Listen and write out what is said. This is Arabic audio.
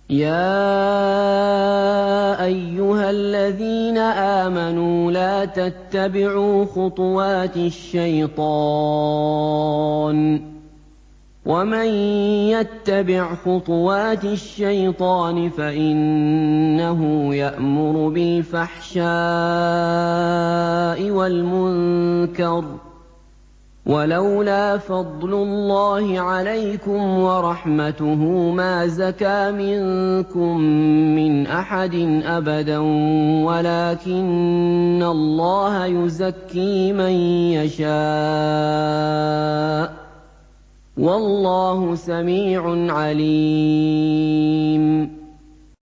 يَا أَيُّهَا الَّذِينَ آمَنُوا لَا تَتَّبِعُوا خُطُوَاتِ الشَّيْطَانِ ۚ وَمَن يَتَّبِعْ خُطُوَاتِ الشَّيْطَانِ فَإِنَّهُ يَأْمُرُ بِالْفَحْشَاءِ وَالْمُنكَرِ ۚ وَلَوْلَا فَضْلُ اللَّهِ عَلَيْكُمْ وَرَحْمَتُهُ مَا زَكَىٰ مِنكُم مِّنْ أَحَدٍ أَبَدًا وَلَٰكِنَّ اللَّهَ يُزَكِّي مَن يَشَاءُ ۗ وَاللَّهُ سَمِيعٌ عَلِيمٌ